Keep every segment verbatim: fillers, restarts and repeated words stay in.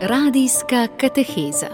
Radijska kateheza.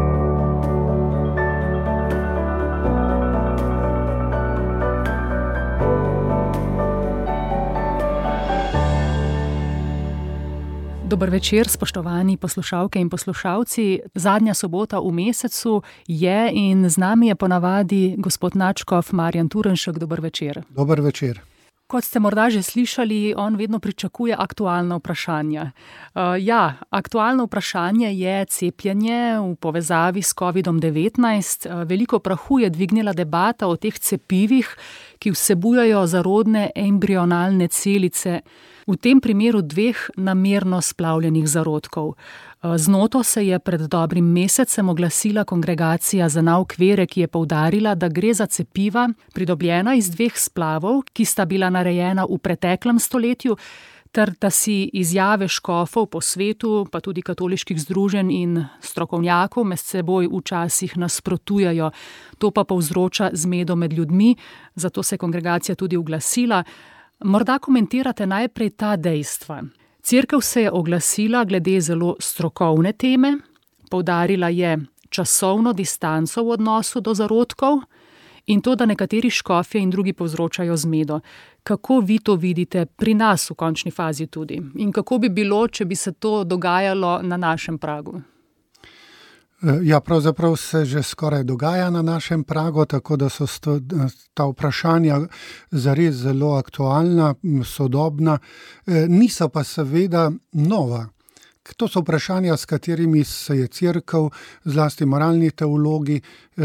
Dober večer, spoštovani poslušalke in poslušalci. Zadnja sobota v mesecu je in z nami je ponavadi gospod nadškof Marjan Turnšek. Dober večer. Dober večer. Kot ste morda že slišali, on vedno pričakuje aktualna vprašanja. Uh, ja, aktualno vprašanje je cepljenje v povezavi s kovidom devetnajst. Uh, veliko prahu je dvignila debata o teh cepivih, ki vsebujejo zarodne embrionalne celice, v tem primeru dveh namerno splavljenih zarodkov. Z noto se je pred dobrim mesecem oglasila Kongregacija za nauk vere, ki je poudarila, da gre za cepiva, pridobljena iz dveh splavov, ki sta bila narejena v preteklem stoletju, ter da si izjave škofov po svetu, pa tudi katoliških združenj in strokovnjakov med seboj včasih nasprotujejo. To pa povzroča zmedo med ljudmi, zato se je kongregacija tudi oglasila. Morda komentirate najprej ta dejstva. Cerkev se je oglasila glede zelo strokovne teme, poudarila je časovno distanco v odnosu do zarodkov in to, da nekateri škofje in drugi povzročajo zmedo. Kako vi to vidite pri nas v končni fazi tudi? In kako bi bilo, če bi se to dogajalo na našem pragu? Ja, pravzaprav se že skoraj dogaja na našem pragu, tako da so sto, ta vprašanja zares zelo aktualna, sodobna, niso pa seveda nova. To so vprašanja, s katerimi se je cerkev, zlasti moralni teologi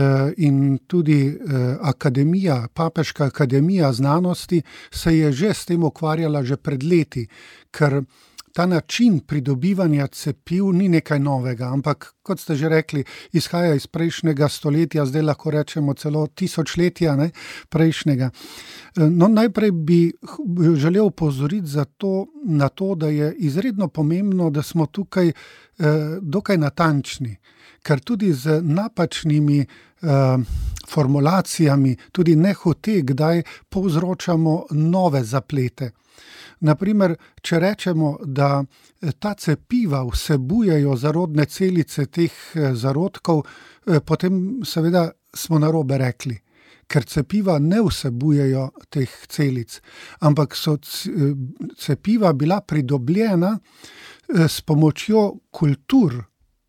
in tudi akademija, Papeška akademija znanosti se je že s tem ukvarjala že pred leti, ker ta način pridobivanja cepiv ni nekaj novega, ampak, kot ste že rekli, izhaja iz prejšnjega stoletja, zdaj lahko rečemo celo tisočletja ne, prejšnjega. No, najprej bi želel opozoriti za to, na to, da je izredno pomembno, da smo tukaj eh, dokaj natančni, ker tudi z napačnimi eh, formulacijami, tudi nehote, kdaj povzročamo nove zaplete. Naprimer, če rečemo, da ta cepiva vsebujejo zarodne celice teh zarodkov, potem seveda smo narobe rekli, ker cepiva ne vsebujejo teh celic, ampak so cepiva bila pridobljena s pomočjo kultur,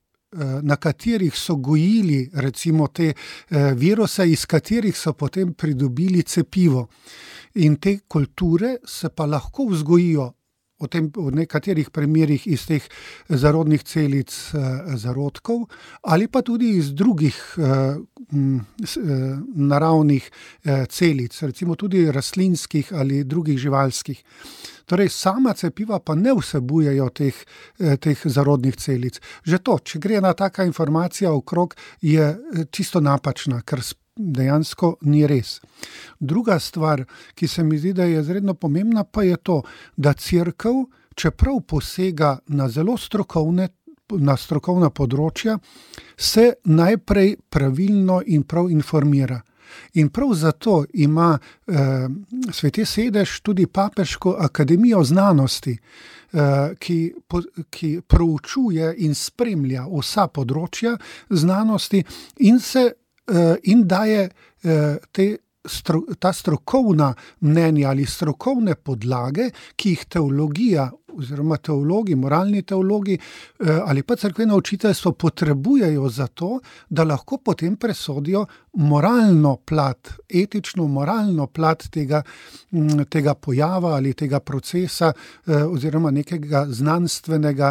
na katerih so gojili recimo te viruse, iz katerih so potem pridobili cepivo. In te kulture se pa lahko vzgojijo v, tem, v nekaterih primerih iz teh zarodnih celic eh, zarodkov ali pa tudi iz drugih eh, m, s, eh, naravnih eh, celic, recimo tudi rastlinskih ali drugih živalskih. Torej, sama cepiva pa ne vsebujejo teh, eh, teh zarodnih celic. Že to, če gre ena taka informacija okrog, je čisto napačna, ker dejansko ni res. Druga stvar, ki se mi zdi, da je izredno pomembna, pa je to, da cerkev, čeprav posega na zelo strokovne, na strokovna področja, se najprej pravilno in prav informira. In prav zato ima eh, Sveti sedež tudi Papeško akademijo znanosti, eh, ki, po, ki proučuje in spremlja vsa področja znanosti in se in daje te, ta strokovna mnenja ali strokovne podlage, ki jih teologija oziroma teologi, moralni teologi ali pa cerkveno učiteljstvo potrebujejo za to, da lahko potem presodijo moralno plat, etično moralno plat tega, tega pojava ali tega procesa oziroma nekega znanstvenega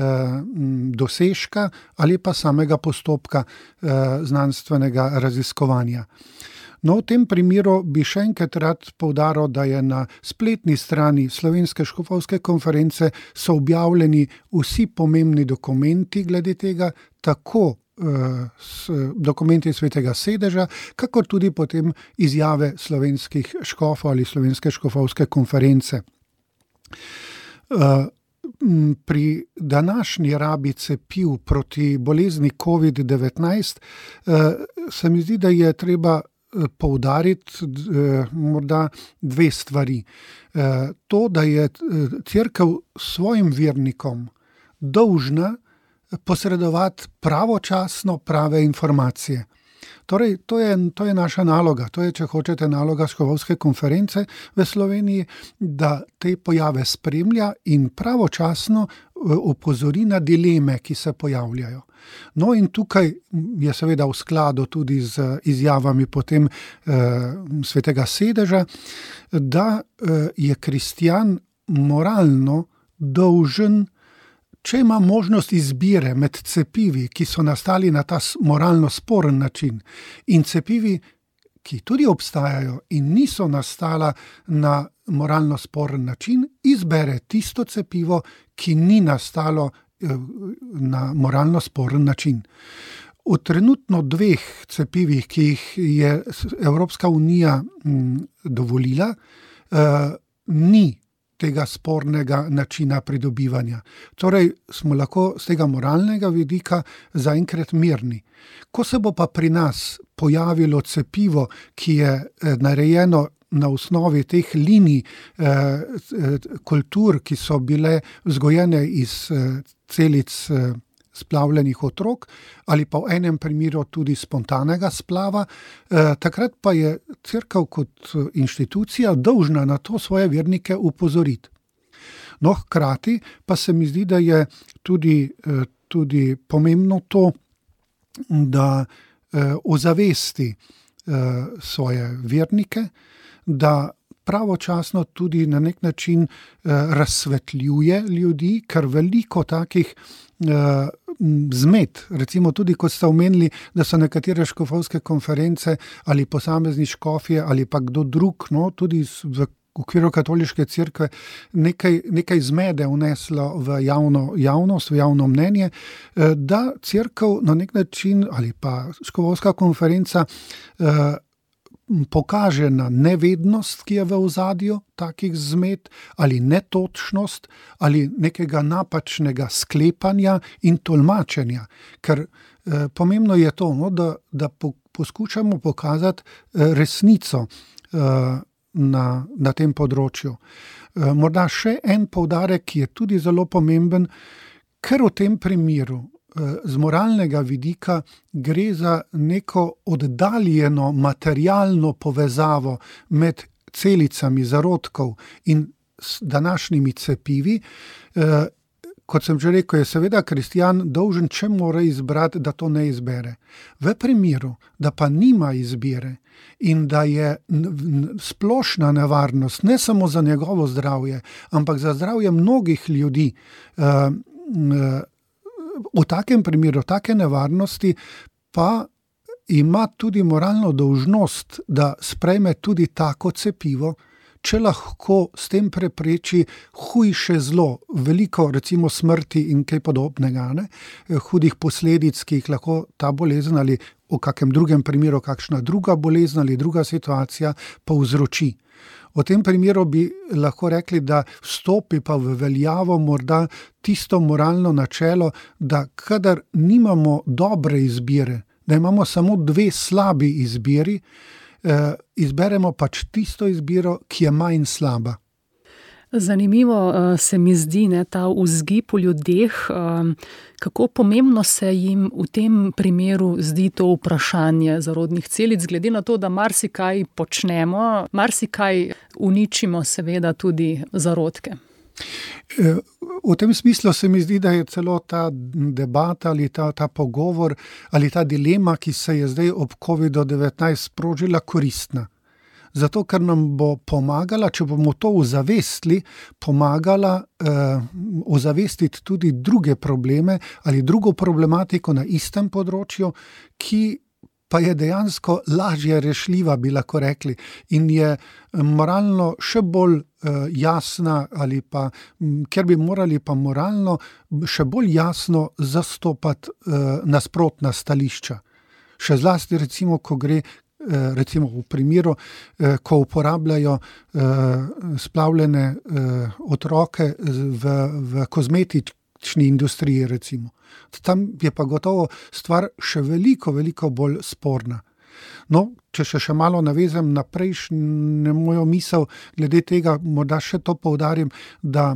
dosežka ali pa samega postopka znanstvenega raziskovanja. No, v tem primeru bi še enkrat rad poudaril, da je na spletni strani Slovenske škofovske konference so objavljeni vsi pomembni dokumenti glede tega, tako eh, s, dokumenti Svetega sedeža, kakor tudi potem izjave slovenskih škofov ali Slovenske škofovske konference. Eh, Pri današnji rabi cepiv proti bolezni covid devetnajst eh, se mi zdi, da je treba poudariti eh, morda dve stvari. Eh, to, da je cerkev svojim vernikom dolžna posredovati pravočasno prave informacije. Torej, to je, to je naša naloga, to je, če hočete, naloga Škofovske konference v Sloveniji, da te pojave spremlja in pravočasno opozori na dileme, ki se pojavljajo. No in tukaj je seveda v skladu tudi z izjavami potem eh, Svetega sedeža, da eh, je kristjan moralno dolžen, če ima možnost izbire med cepivi, ki so nastali na ta moralno sporen način, in cepivi, ki tudi obstajajo in niso nastala na moralno sporen način, izbere tisto cepivo, ki ni nastalo na moralno sporen način. V trenutno dveh cepivih, ki jih je Evropska unija dovolila, ni tega spornega načina pridobivanja. Torej smo lahko z tega moralnega vidika zaenkrat mirni. Ko se bo pa pri nas pojavilo cepivo, ki je narejeno na osnovi teh linij eh, kultur, ki so bile vzgojene iz eh, celic eh, splavljenih otrok, ali pa v enem primeru tudi spontanega splava, eh, takrat pa je cerkev kot inštitucija dolžna na to svoje vernike upozoriti. No, hkrati pa se mi zdi, da je tudi, eh, tudi pomembno to, da eh, ozavesti eh, svoje vernike, da pravočasno tudi na nek način eh, razsvetljuje ljudi, ker veliko takih eh, zmed, recimo tudi, kot ste omenili, da so nekatere škofovske konference ali posamezni škofje ali pa kdo drug, no, tudi v okviru katoliške cerkve nekaj, nekaj zmede vneslo v javno, javnost, v javno mnenje, eh, da cerkev na nek način ali pa škofovska konferenca eh, pokaže na nevednost, ki je v ozadju takih zmed, ali netočnost, ali nekega napačnega sklepanja in tolmačenja. Ker eh, pomembno je to, no, da, da po, poskušamo pokazati eh, resnico eh, na, na tem področju. Eh, morda še en poudarek, ki je tudi zelo pomemben, ker v tem primeru z moralnega vidika gre za neko oddaljeno materialno povezavo med celicami zarodkov in današnjimi cepivi. Eh, kot sem že rekel, je seveda kristjan dolžen, če mora izbrati, da to ne izbere. V primeru, da pa nima izbire in da je splošna nevarnost ne samo za njegovo zdravje, ampak za zdravje mnogih ljudi, eh, eh, v takem primeru, take nevarnosti, pa ima tudi moralno dolžnost, da sprejme tudi tako cepivo, če lahko s tem prepreči hujše zlo, veliko recimo smrti in kaj podobnega, ne? Hudih posledic, ki jih lahko ta bolezen ali v kakem drugem primeru kakšna druga bolezen ali druga situacija povzroči. V tem primeru bi lahko rekli, da vstopi pa v veljavo morda tisto moralno načelo, da kadar nimamo dobre izbire, da imamo samo dve slabi izbiri, eh, izberemo pač tisto izbiro, ki je manj slaba. Zanimivo se mi zdi, ne, ta vzgib v ljudeh, kako pomembno se jim v tem primeru zdi to vprašanje zarodnih celic, glede na to, da marsikaj počnemo, marsikaj uničimo seveda tudi zarodke. V tem smislu se mi zdi, da je celo ta debata ali ta, ta pogovor ali ta dilema, ki se je zdaj ob kovidu devetnajst sprožila, koristna. Zato, ker nam bo pomagala, če bomo to ozavestili, pomagala eh, ozavestiti tudi druge probleme ali drugo problematiko na istem področju, ki pa je dejansko lažje rešljiva, bi lahko rekli, in je moralno še bolj eh, jasna ali pa, ker bi morali pa moralno še bolj jasno zastopati eh, nasprotna stališča. Še zlasti recimo, ko gre recimo v primeru, ko uporabljajo splavljene otroke v, v kozmetični industriji recimo. Tam je pa gotovo stvar še veliko, veliko bolj sporna. No, če še, še malo navezem na prejšnjo mojo misel glede tega, morda še to poudarim, da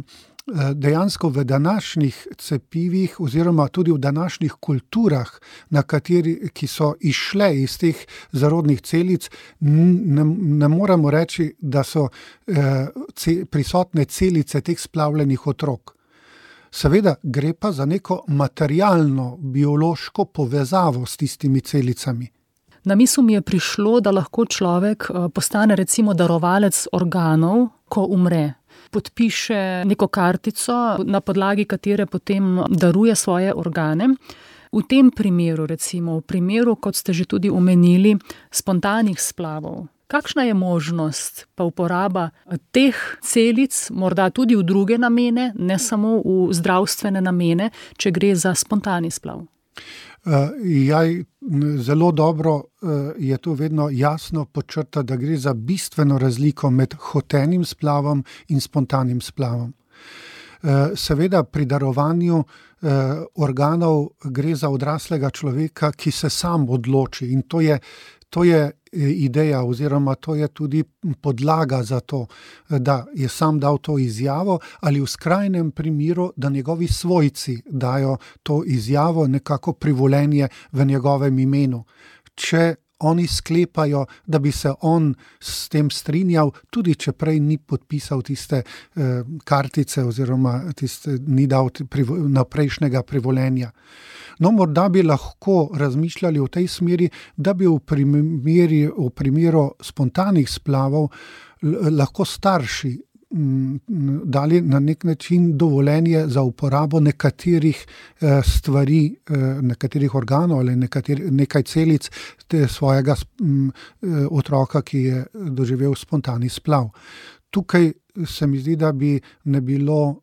dejansko v današnjih cepivih oziroma tudi v današnjih kulturah, na kateri, ki so izšle iz teh zarodnih celic, ne, ne moremo reči, da so eh, ce, prisotne celice teh splavljenih otrok. Seveda gre pa za neko materialno, biološko povezavo s tistimi celicami. Na misel mi je prišlo, da lahko človek postane recimo darovalec organov, ko umre. Podpiše neko kartico, na podlagi katere potem daruje svoje organe. V tem primeru, recimo, v primeru, kot ste že tudi omenili, spontanih splavov, kakšna je možnost pa uporaba teh celic, morda tudi v druge namene, ne samo v zdravstvene namene, če gre za spontani splav? Uh, jaj, zelo dobro uh, je to vedno jasno podčrta, da gre za bistveno razliko med hotenim splavom in spontanim splavom. Uh, seveda pri darovanju uh, organov gre za odraslega človeka, ki se sam odloči, in to je, to je ideja oziroma to je tudi podlaga za to, da je sam dal to izjavo, ali v skrajnem primeru, da njegovi svojci dajo to izjavo, nekako privolenje v njegovem imenu. Če oni sklepajo, da bi se on s tem strinjal, tudi če prej ni podpisal tiste eh, kartice oziroma tiste, ni dal privo, naprejšnjega privolenja. No, morda bi lahko razmišljali v tej smeri, da bi v, primeri, v primeru spontanih splavov lahko starši m, dali na nek način dovoljenje za uporabo nekaterih eh, stvari, eh, nekaterih organov ali nekateri, nekaj celic te svojega m, otroka, ki je doživel spontani splav. Tukaj se mi zdi, da bi ne bilo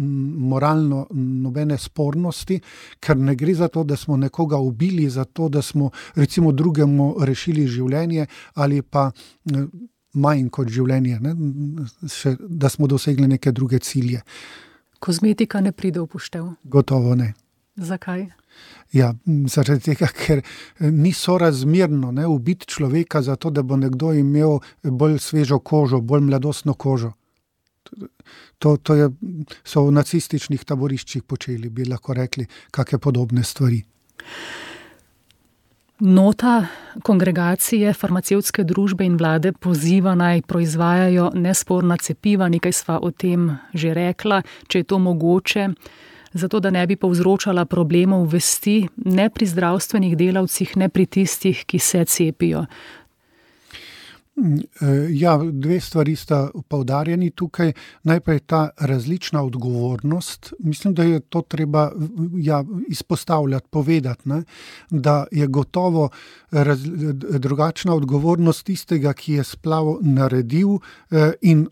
moralno nobene spornosti, ker ne gre za to, da smo nekoga ubili, za to, da smo recimo drugemu rešili življenje ali pa manj kot življenje, ne? Še, da smo dosegli neke druge cilje. Kozmetika ne pride v poštev? Gotovo ne. Zakaj? Ja, zaradi tega, ker ni sorazmerno, ne, ubiti človeka zato, da bo nekdo imel bolj svežo kožo, bolj mladostno kožo. To, to je, so v nacističnih taboriščih počeli, bi lahko rekli, kakšne podobne stvari. Nota kongregacije farmacevtske družbe in vlade poziva naj proizvajajo nesporna cepiva, nekaj sva o tem že rekla, če je to mogoče, zato da ne bi povzročala problemov vesti ne pri zdravstvenih delavcih, ne pri tistih, ki se cepijo. Ja, dve stvari sta poudarjeni tukaj. Najprej ta različna odgovornost. Mislim, da je to treba ja, izpostavljati, povedati, ne? Da je gotovo raz, drugačna odgovornost tistega, ki je splav naredil in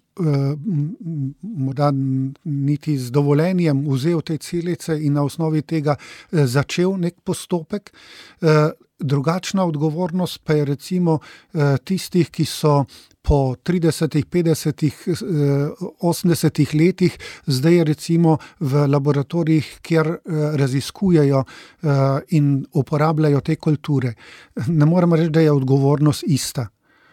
morda niti z dovoljenjem vzel te celice in na osnovi tega začel nek postopek. Drugačna odgovornost pa je recimo tistih, ki so po tridesetih, petdesetih, osemdesetih letih zdaj recimo v laboratorijih, kjer raziskujejo in uporabljajo te kulture. Ne moremo reči, da je odgovornost ista.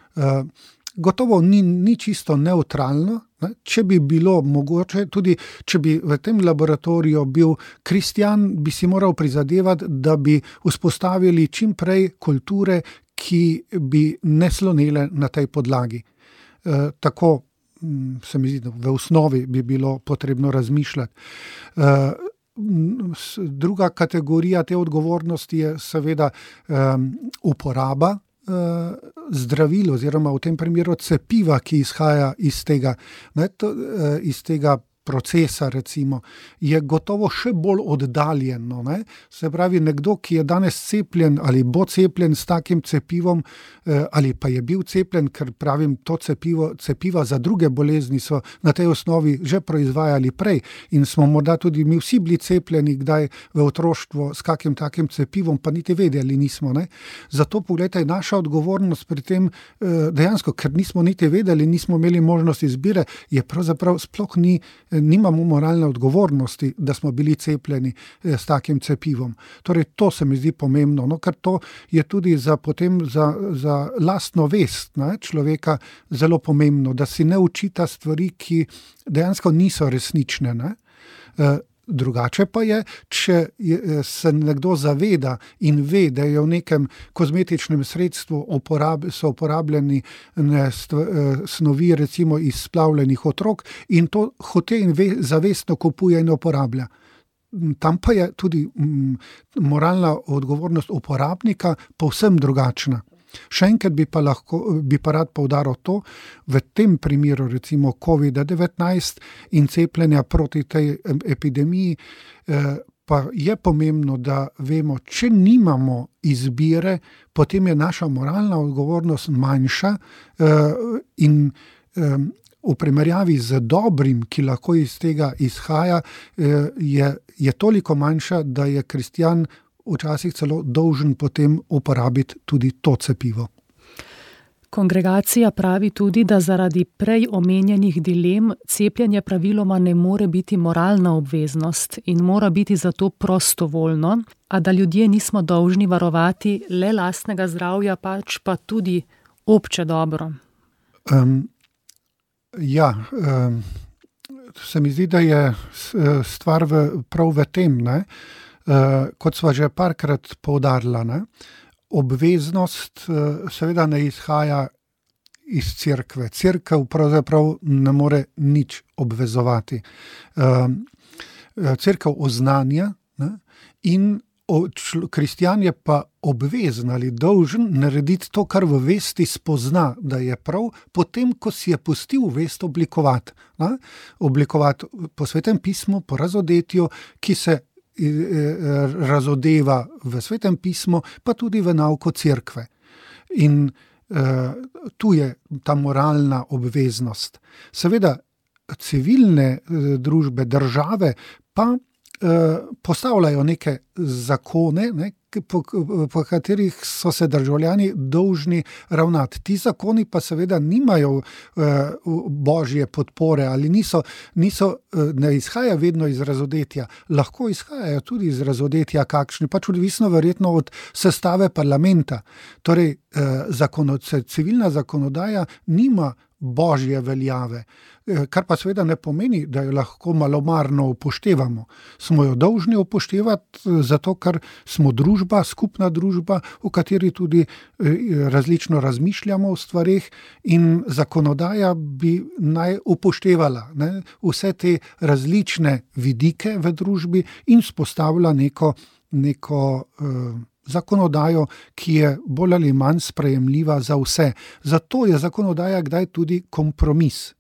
Gotovo ni, ni čisto neutralno, ne? Če bi bilo mogoče, tudi če bi v tem laboratoriju bil kristjan, bi si moral prizadevati, da bi vzpostavili čim prej kulture, ki bi ne slonele na tej podlagi. E, tako se mi zdi, da v osnovi bi bilo potrebno razmišljati. E, druga kategorija te odgovornosti je seveda e, uporaba zdravil oziroma v tem primeru cepiva, ki izhaja iz tega, ne, to, iz tega procesa recimo, je gotovo še bolj oddaljeno. Ne? Se pravi, nekdo, ki je danes cepljen ali bo cepljen s takim cepivom ali pa je bil cepljen, ker pravim, to cepivo, cepiva za druge bolezni so na tej osnovi že proizvajali prej in smo morda tudi mi vsi bili cepljeni kdaj v otroštvu s kakim takim cepivom, pa niti vedeli nismo. Ne? Zato pogledajte, naša odgovornost pri tem dejansko, ker nismo niti vedeli, nismo imeli možnosti izbire, je pravzaprav sploh ni nimamo moralne odgovornosti, da smo bili cepljeni s takim cepivom. Torej, to se mi zdi pomembno, no, ker to je tudi za, potem za, za lastno vest, ne, človeka zelo pomembno, da si ne učita stvari, ki dejansko niso resnične, ne. Drugače pa je, če se nekdo zaveda in ve, da je v nekem kozmetičnem sredstvu uporab, so uporabljeni snovi recimo iz splavljenih otrok in to hote in ve, zavestno kupuje in uporablja. Tam pa je tudi m, moralna odgovornost uporabnika povsem drugačna. Še enkrat bi pa lahko, bi pa rad poudaril to, v tem primeru recimo covid devetnajst in cepljenja proti tej epidemiji, eh, pa je pomembno, da vemo, če nimamo izbire, potem je naša moralna odgovornost manjša eh, in eh, v primerjavi z dobrim, ki lahko iz tega izhaja, eh, je, je toliko manjša, da je kristjan včasih celo dolžen potem uporabiti tudi to cepivo. Kongregacija pravi tudi, da zaradi prej omenjenih dilem cepljenje praviloma ne more biti moralna obveznost in mora biti zato prostovoljno, a da ljudje nismo dolžni varovati le lastnega zdravja, pač pa tudi obče dobro. Um, ja, um, se mi zdi, da je stvar v, prav v tem, ne? Uh, kot sva že parkrat poudarila, ne? Obveznost uh, seveda ne izhaja iz cerkve. Cerkev pravzaprav ne more nič obvezovati. Uh, cerkev oznanja, ne? In kristjan je pa obvezen ali dolžen narediti to, kar v vesti spozna, da je prav, potem, ko si je pustil vest oblikovati. Ne? Oblikovati po Svetem pismu, po razodetju, ki se razodeva v Svetem pismu, pa tudi v nauko cerkve. In uh, tu je ta moralna obveznost. Seveda, civilne uh, družbe, države pa uh, postavljajo neke zakone, ne, po, po katerih so se državljani dolžni ravnati. Ti zakoni pa seveda nimajo uh, božje podpore ali niso, niso, uh, ne izhaja vedno iz razodetja. Lahko izhajajo tudi iz razodetja kakšni, pač odvisno verjetno od sestave parlamenta. Torej, uh, zakono, civilna zakonodaja nima božje veljave, kar pa seveda ne pomeni, da jo lahko malomarno upoštevamo. Smo jo dolžni upoštevati, zato ker smo družba, skupna družba, v kateri tudi različno razmišljamo o stvareh in zakonodaja bi naj upoštevala, ne, vse te različne vidike v družbi in vzpostavila neko, neko uh, zakonodajo, ki je bolj ali manj sprejemljiva za vse. Zato je zakonodaja kdaj tudi kompromis.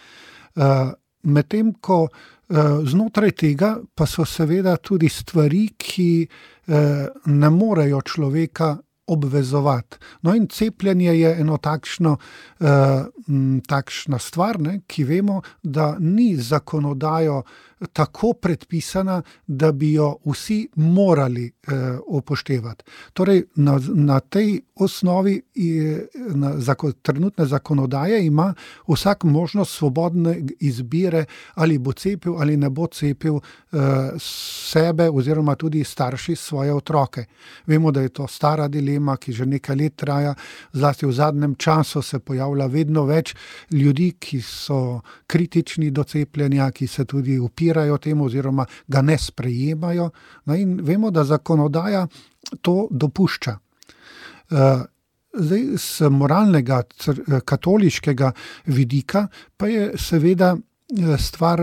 Uh, medtem ko uh, znotraj tega pa so seveda tudi stvari, ki uh, ne morejo človeka obvezovati. No in cepljenje je eno takšno, uh, m, takšna stvar, ne, ki vemo, da ni zakonodajo tako predpisana, da bi jo vsi morali eh, upoštevati. Torej, na, na tej osnovi je, na, zako, trenutne zakonodaje ima vsak možnost svobodne izbire, ali bo cepil ali ne bo cepil eh, sebe oziroma tudi starši svoje otroke. Vemo, da je to stara dilema, ki že nekaj let traja, zlasti v zadnjem času se pojavlja vedno več ljudi, ki so kritični do cepljenja, ki se tudi upirajo temu oziroma ga ne sprejemajo. No in vemo, da zakonodaja to dopušča. Zdaj, z moralnega katoliškega vidika pa je seveda stvar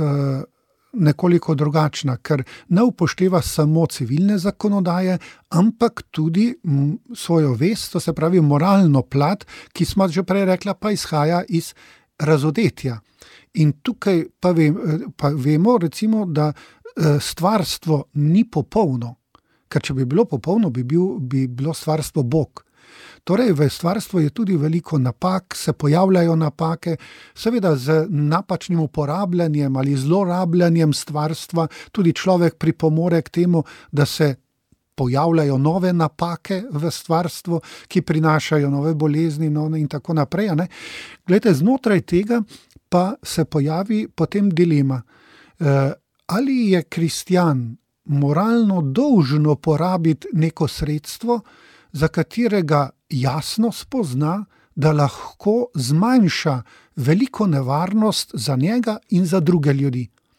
nekoliko drugačna, ker ne upošteva samo civilne zakonodaje, ampak tudi svojo vest, to se pravi moralno plat, ki smo že prej rekla, pa izhaja iz razodetja. In tukaj pa, ve, pa vemo, recimo, da stvarstvo ni popolno, ker če bi bilo popolno, bi, bil, bi bilo stvarstvo Bog. Torej, v stvarstvu je tudi veliko napak, se pojavljajo napake, seveda z napačnim uporabljanjem ali zlorabljanjem stvarstva, tudi človek pripomore k temu, da se pojavljajo nove napake v stvarstvu, ki prinašajo nove bolezni nove in tako naprej. Ne? Glejte, znotraj tega pa se pojavi potem dilema, eh, ali je kristjan moralno dolžen uporabiti neko sredstvo, za katerega jasno spozna, da lahko zmanjša veliko nevarnost za njega in za druge ljudi.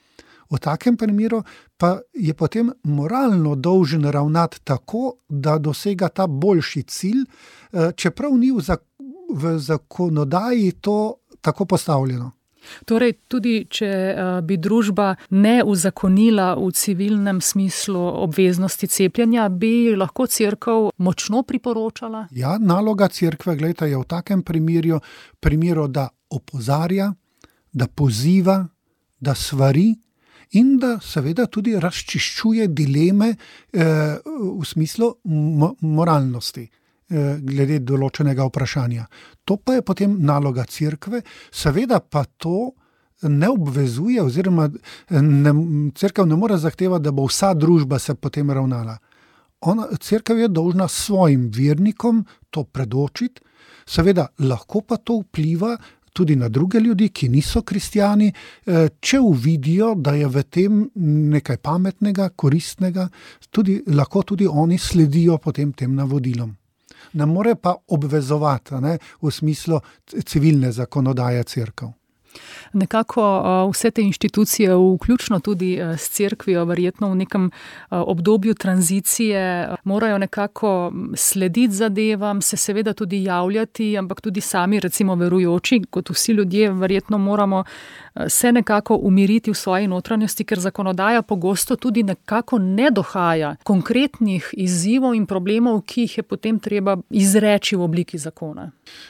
V takem primeru pa je potem moralno dolžen ravnati tako, da dosega ta boljši cilj, čeprav ni v, zak- v zakonodaji to tako postavljeno. Torej, tudi če bi družba ne uzakonila v civilnem smislu obveznosti cepljenja, bi lahko cerkev močno priporočala? Ja, naloga cerkve, glejte, je v takem primeru, primeru, da opozarja, da poziva, da svari in da seveda tudi razčiščuje dileme eh, v smislu mo- moralnosti glede določenega vprašanja. To pa je potem naloga cerkve, seveda pa to ne obvezuje oziroma ne, cerkev ne more zahtevati, da bo vsa družba se potem ravnala. Ona, cerkev je dolžna svojim vernikom to predočiti, seveda lahko pa to vpliva tudi na druge ljudi, ki niso kristjani, če uvidijo, da je v tem nekaj pametnega, koristnega, tudi, lahko tudi oni sledijo potem tem navodilom. Ne more pa obvezovati, ne, v smislu civilne zakonodaje cerkev. Nekako vse te inštitucije, vključno tudi s cerkvijo, verjetno v nekem obdobju tranzicije, morajo nekako slediti zadevam, se seveda tudi javljati, ampak tudi sami, recimo verujoči, kot vsi ljudje, verjetno moramo se nekako umiriti v svoji notranjosti, ker zakonodaja pogosto tudi nekako ne dohaja konkretnih izzivov in problemov, ki jih je potem treba izreči v obliki zakona.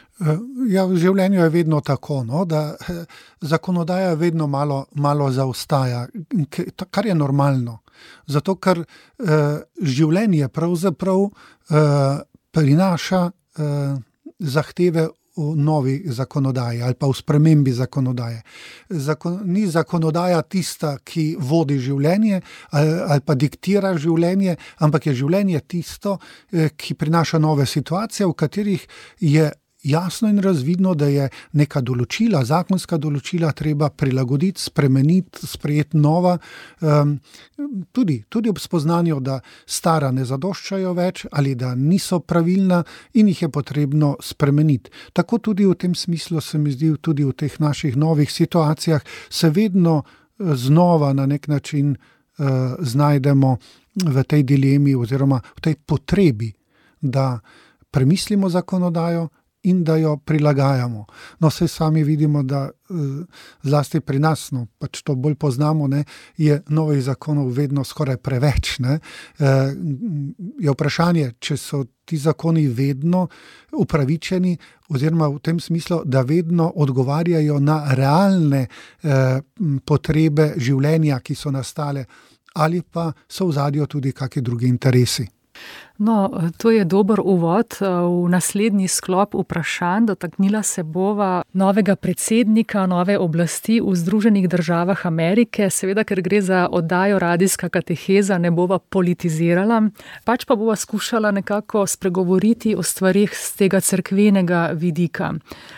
Ja, v življenju je vedno tako, no, da zakonodaja vedno malo, malo zaostaja, kar je normalno. Zato, ker eh, življenje pravzaprav eh, prinaša eh, zahteve v novi zakonodaji ali pa v spremembi zakonodaje. Zakon, ni zakonodaja tista, ki vodi življenje ali, ali pa diktira življenje, ampak je življenje tisto, eh, ki prinaša nove situacije, v katerih je jasno in razvidno, da je neka določila, zakonska določila treba prilagoditi, spremeniti, sprejeti nova, um, tudi, tudi ob spoznanju, da stara ne zadoščajo več ali da niso pravilna in jih je potrebno spremeniti. Tako tudi v tem smislu se mi zdi, tudi v teh naših novih situacijah se vedno znova na nek način uh, znajdemo v tej dilemi oziroma v tej potrebi, da premislimo zakonodajo in da jo prilagajamo. No, saj sami vidimo, da zlasti pri nas, no, pač to bolj poznamo, ne, je novih zakonov vedno skoraj preveč. Ne. Je vprašanje, če so ti zakoni vedno upravičeni oziroma v tem smislu, da vedno odgovarjajo na realne eh, potrebe življenja, ki so nastale, ali pa so v zadju tudi kakšni drugi interesi. No, to je dober uvod v naslednji sklop vprašanj. Dotaknila se bova novega predsednika, nove oblasti v Združenih državah Amerike. Seveda, ker gre za oddajo Radijska kateheza, ne bova politizirala, pač pa bova skušala nekako spregovoriti o stvarih z tega cerkvenega vidika.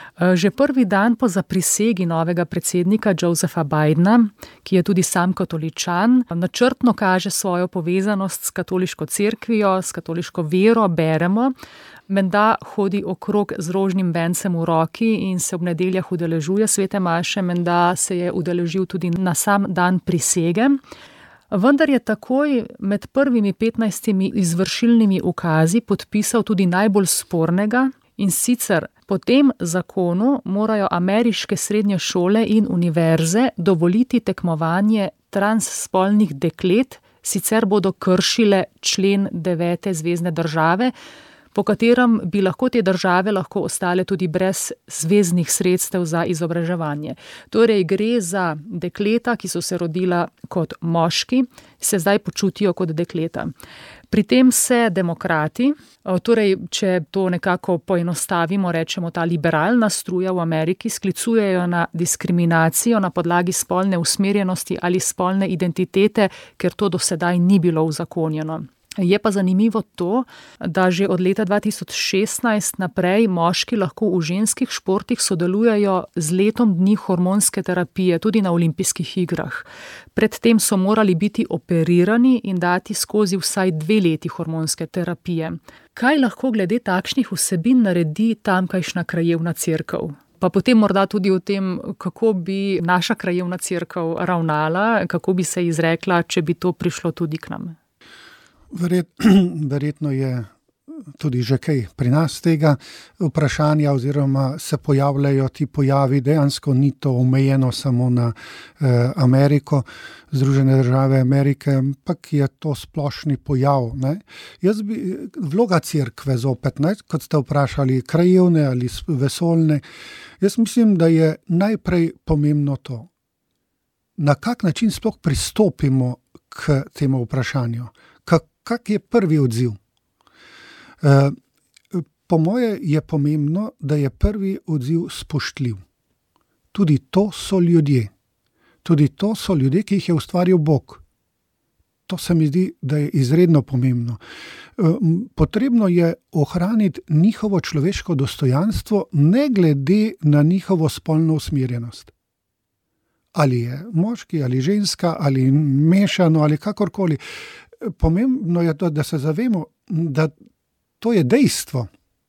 Že prvi dan po zaprisegi novega predsednika Josepha Bidena, ki je tudi sam katoličan, načrtno kaže svojo povezanost s katoliško cerkvijo, s katoliško vero, beremo. Menda hodi okrog z rožnim vencem v roki in se ob nedeljah udeležuje svete maše, menda se je udeležil tudi na sam dan prisege. Vendar je takoj med prvimi petnajstimi izvršilnimi ukazi podpisal tudi najbolj spornega, in sicer po tem zakonu morajo ameriške srednje šole in univerze dovoliti tekmovanje transspolnih deklet, sicer bodo kršile člen devete zvezne države, po katerem bi lahko te države lahko ostale tudi brez zveznih sredstev za izobraževanje. Torej gre za dekleta, ki so se rodila kot moški, se zdaj počutijo kot dekleta. Pri tem se demokrati, torej če to nekako poenostavimo, rečemo ta liberalna struja v Ameriki, sklicujejo na diskriminacijo na podlagi spolne usmerjenosti ali spolne identitete, ker to do sedaj ni bilo uzakonjeno. Je pa zanimivo to, da že od leta dva tisoč šestnajst naprej moški lahko v ženskih športih sodelujejo z letom dni hormonske terapije, tudi na olimpijskih igrah. Predtem so morali biti operirani in dati skozi vsaj dve leti hormonske terapije. Kaj lahko glede takšnih vsebin naredi tamkajšnja krajevna cerkev? Pa potem morda tudi o tem, kako bi naša krajevna cerkev ravnala, kako bi se izrekla, če bi to prišlo tudi k nam. Verjet, verjetno je tudi že kaj pri nas tega vprašanja, oziroma se pojavljajo ti pojavi, dejansko ni to omejeno samo na eh, Ameriko, Združene države Amerike, ampak je to splošni pojav. Ne? Jaz bi, vloga cerkve zopet, ne? Kot ste vprašali, krajevne ali vesoljne, jaz mislim, da je najprej pomembno to, na kak način sploh pristopimo k temu vprašanju, kak, kak je prvi odziv. Uh, po moje je pomembno, da je prvi odziv spoštljiv. Tudi to so ljudje. Tudi to so ljudje, ki jih je ustvaril Bog. To se mi zdi, da je izredno pomembno. Uh, potrebno je ohraniti njihovo človeško dostojanstvo, ne glede na njihovo spolno usmerjenost. Ali je moški, ali ženska, ali mešano, ali kakorkoli. Pomembno je to, da se zavemo, da to je dejstvo.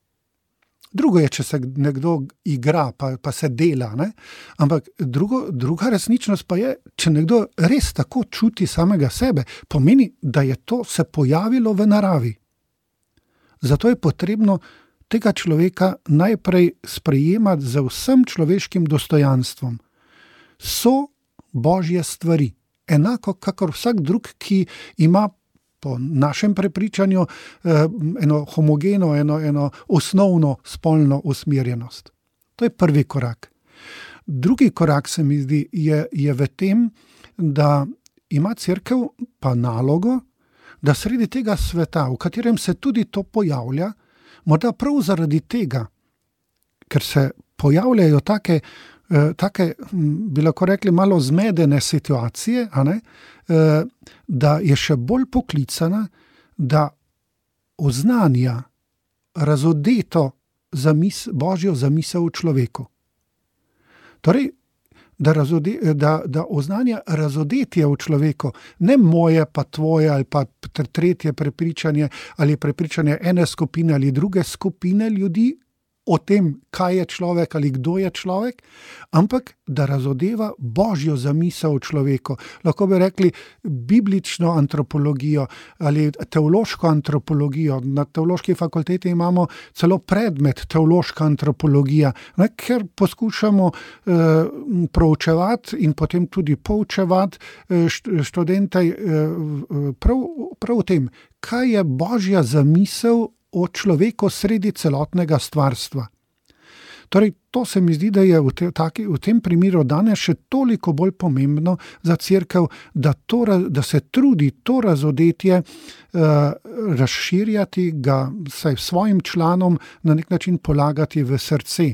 Drugo je, če se nekdo igra, pa, pa se dela, ne? Ampak drugo, druga resničnost pa je, če nekdo res tako čuti samega sebe, pomeni, da je to se pojavilo v naravi. Zato je potrebno tega človeka najprej sprejemati z vsem človeškim dostojanstvom. So Božje stvari, enako kakor vsak drug, ki ima po našem prepričanju eh, eno homogeno, eno, eno osnovno spolno usmerjenost. To je prvi korak. Drugi korak, se mi zdi, je, je v tem, da ima cerkev pa nalogo, da sredi tega sveta, v katerem se tudi to pojavlja, morda prav zaradi tega, ker se pojavljajo take, eh, take bi lahko rekli, malo zmedene situacije, a ne, eh, da je še bolj poklicana, da oznanja razodeto zamis, Božjo zamisel v človeku. Torej, da, razode, da, da oznanja razodetje v človeku, ne moje pa tvoje ali pa tretje prepričanje ali prepričanje ene skupine ali druge skupine ljudi o tem, kaj je človek ali kdo je človek, ampak da razodeva Božjo zamisel v človeku. Lahko bi rekli biblično antropologijo ali teološko antropologijo. Na teološki fakulteti imamo celo predmet teološka antropologija, ne, ker poskušamo eh, proučevati in potem tudi poučevati eh, študente eh, prav, prav v tem, kaj je Božja zamisel o človeku sredi celotnega stvarstva. Torej, to se mi zdi, da je v, te, taki, v tem primeru danes še toliko bolj pomembno za cerkev, da, to, da se trudi to razodetje uh, razširjati, ga saj svojim članom na nek način polagati v srce.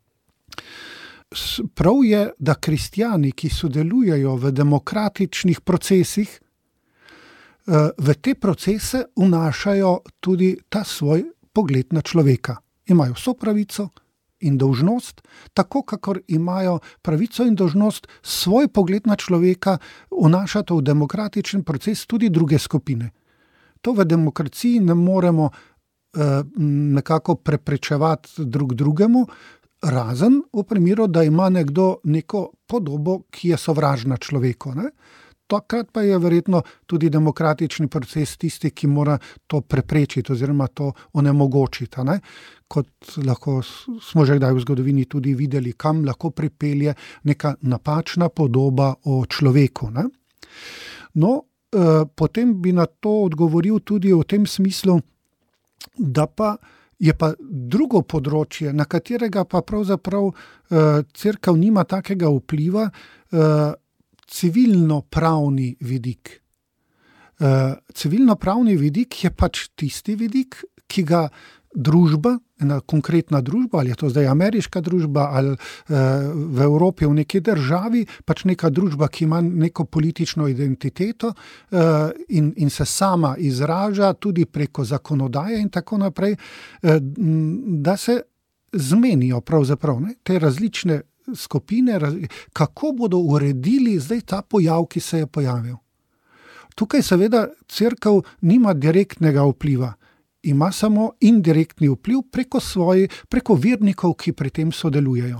Prav je, da kristjani, ki sodelujejo v demokratičnih procesih, v te procese vnašajo tudi ta svoj pogled na človeka. Imajo vso pravico in dolžnost, tako kakor imajo pravico in dolžnost svoj pogled na človeka vnašati v demokratičen proces tudi druge skupine. To v demokraciji ne moremo eh, nekako preprečevati drug drugemu, razen v primeru, da ima nekdo neko podobo, ki je sovražna človeku, ne? Takrat pa je verjetno tudi demokratični proces tisti, ki mora to preprečiti oziroma to onemogočiti. Ne? Kot lahko smo že kdaj v zgodovini tudi videli, kam lahko pripelje neka napačna podoba o človeku. Ne? No, eh, potem bi na to odgovoril tudi v tem smislu, da pa je pa drugo področje, na katerega pa pravzaprav eh, cerkev nima takega vpliva, eh, civilno-pravni vidik. Uh, civilno-pravni vidik je pač tisti vidik, ki ga družba, ena konkretna družba, ali je to zdaj ameriška družba, ali uh, v Evropi, v neki državi, pač neka družba, ki ima neko politično identiteto uh, in, in se sama izraža tudi preko zakonodaje in tako naprej, uh, da se zmenijo pravzaprav ne, te različne skupine, kako bodo uredili zdaj ta pojav, ki se je pojavil. Tukaj seveda cerkev nima direktnega vpliva, ima samo indirektni vpliv preko svoji, preko vernikov, ki pri tem sodelujejo.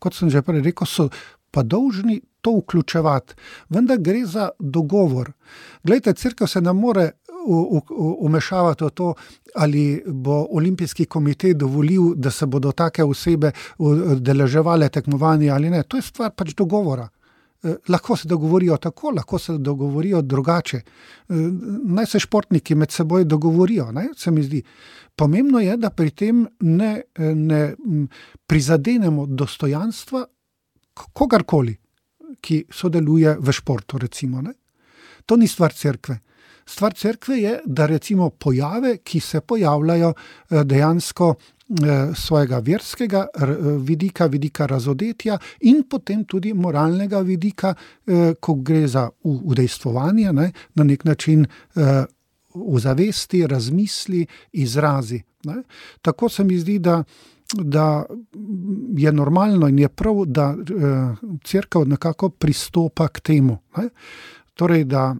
kot sem že prej rekel, so pa dolžni to vključevati. Vendar gre za dogovor. Glejte, cerkev se ne more umešavati v to, ali bo olimpijski komitej dovolil, da se bodo take osebe udeleževale tekmovanja ali ne. To je stvar pač dogovora. Lahko se dogovorijo tako, lahko se dogovorijo drugače. Naj se športniki med seboj dogovorijo, ne, se mi zdi. Pomembno je, da pri tem ne, ne prizadenemo dostojanstva kogarkoli, ki sodeluje v športu, recimo. Ne. To ni stvar cerkve. Stvar cerkve je, da recimo pojave, ki se pojavljajo dejansko svojega verskega vidika, vidika razodetja in potem tudi moralnega vidika, ko gre za udejstvovanje, ne, na nek način uzavesti, razmisli, izrazi. Ne. Tako se mi zdi, da, da je normalno in je prav, da cerkev nekako pristopa k temu. Ne. Torej, da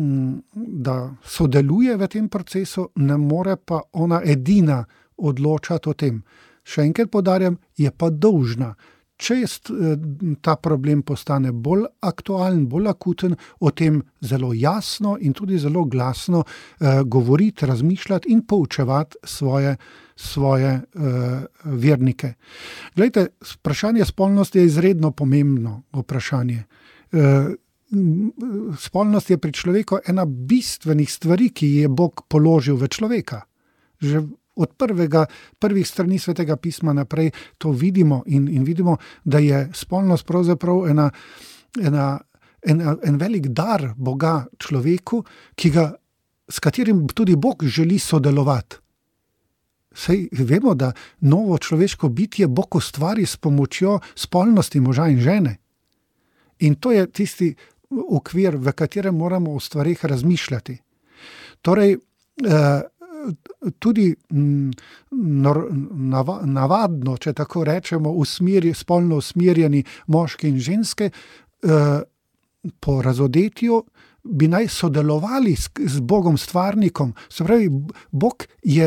da sodeluje v tem procesu, ne more pa ona edina odločati o tem. Še enkrat poudarjam, je pa dolžna. Če ta problem postane bolj aktualen, bolj akuten, o tem zelo jasno in tudi zelo glasno eh, govoriti, razmišljati in poučevati svoje, svoje eh, vernike. Glejte, vprašanje spolnosti je izredno pomembno vprašanje. Eh, Spolnost je pri človeku ena bistvenih stvari, ki je Bog položil v človeka. Že od prvega, prvih strani Svetega pisma naprej to vidimo in, in vidimo, da je spolnost pravzaprav ena, ena, ena, en velik dar Boga človeku, ki ga, s katerim tudi Bog želi sodelovati. Saj vemo, da novo človeško bitje Bog ustvari s pomočjo spolnosti moža in žene. In to je tisti okvir, v katerem moramo o stvarih razmišljati. Torej, tudi navadno, če tako rečemo, usmeri, spolno usmerjeni moški in ženske, po razodetju bi naj sodelovali z, z Bogom stvarnikom. Se pravi, Bog je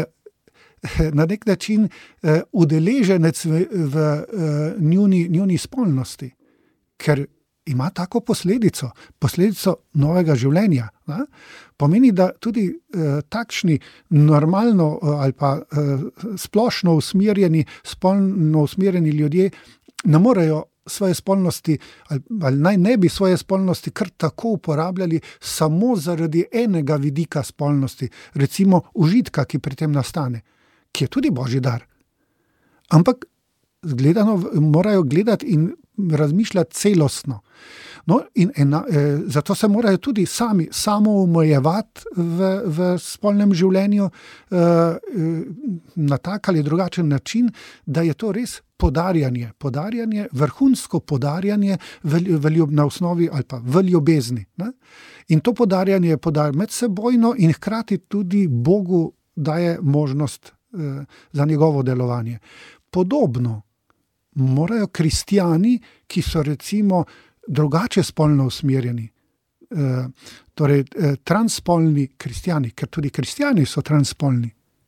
na nek način udeleženec v, v njuni, njuni spolnosti, ker ima tako posledico, posledico novega življenja. Ne? Pomeni, da tudi eh, takšni normalno eh, ali pa eh, splošno usmerjeni, spolno usmerjeni ljudje ne morejo svoje spolnosti ali, ali naj ne bi svoje spolnosti kar tako uporabljali samo zaradi enega vidika spolnosti, recimo užitka, ki pri tem nastane, ki je tudi božji dar. Ampak gledano, morajo gledati in razmišljati celostno. No, in ena, eh, zato se morajo tudi sami samoomejevati v, v spolnem življenju eh, na tak ali drugačen način, da je to res podarjanje, podarjanje, vrhunsko podarjanje v, v ljub, na osnovi ali pa v ljubezni. Ne? In to podarjanje je podar medsebojno in hkrati tudi Bogu daje možnost eh, za njegovo delovanje. Podobno morajo kristjani, ki so recimo drugače spolno usmerjeni, eh, torej eh, transspolni kristjani, ker tudi kristjani so transspolni.